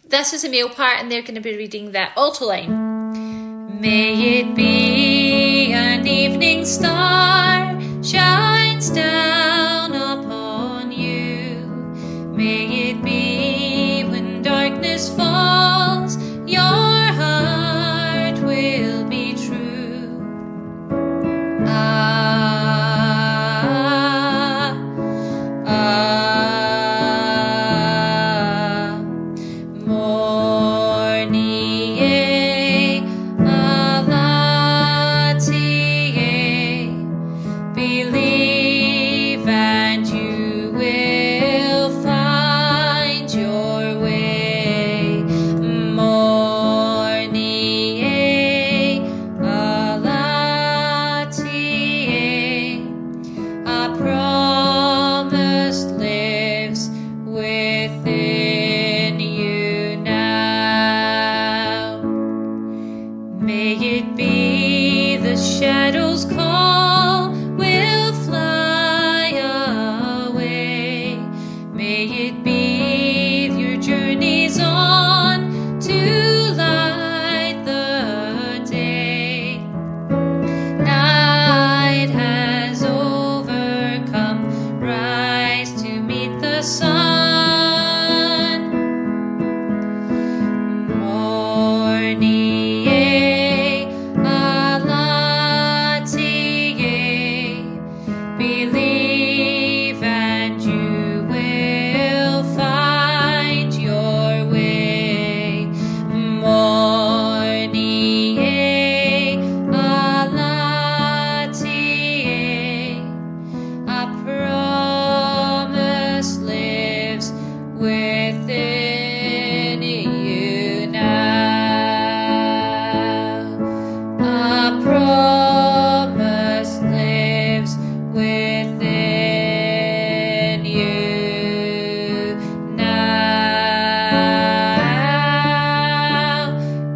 this is the male part, and they're going to be reading the alto line. May it be an evening star shines down upon you. May it be when darkness falls, your heart will be true. Believe and you will find your way. Morning, Alati, a promise lives within you now. May it be the shadows call will fly away. May it be your journeys on to light the day. Night has overcome, rise to meet the sun. Morning, believe and you will find your way. Morning, Alati, a promise lives within you now. A promise lives within you now.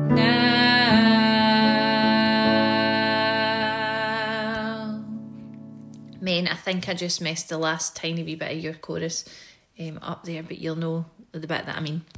Main, I think I just messed the last tiny wee bit of your chorus up there, but you'll know the bit that I mean.